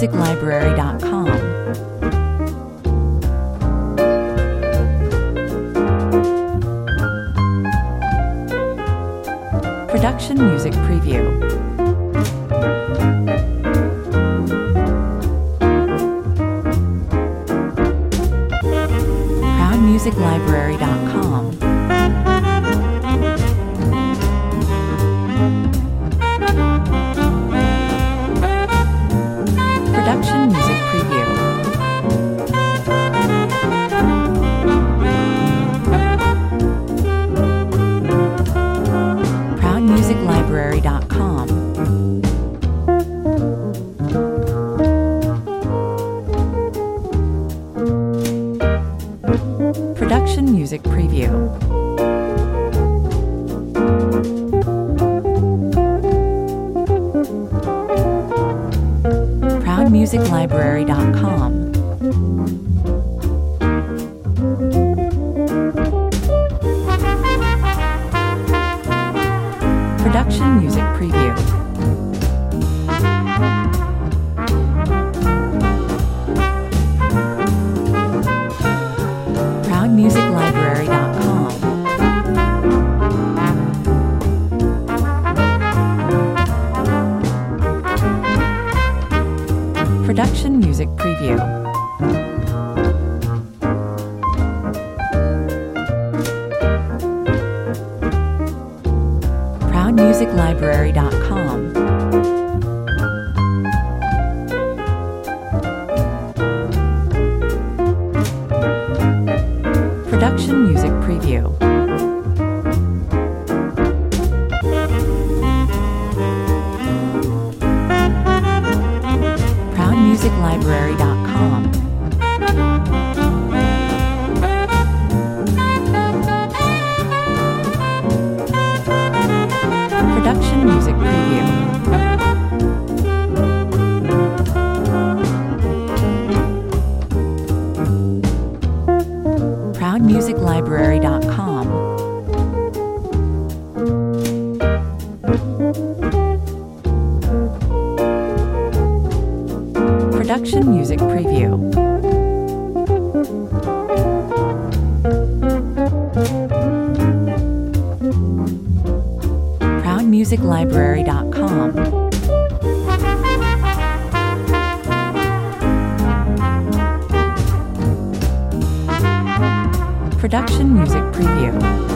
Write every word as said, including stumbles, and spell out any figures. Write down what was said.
music library dot com. Production Music Preview. proud music library dot com. Production Music Preview. proud music library dot com. Production Music Preview. proud music library dot com. Production Music Preview. proud music library dot com. Production Music Preview. proud music library dot com. Production Music Preview. proud music library dot com. Production Music Preview. proud music library dot com. Production Music Preview. proud music library dot com. Production Music Preview.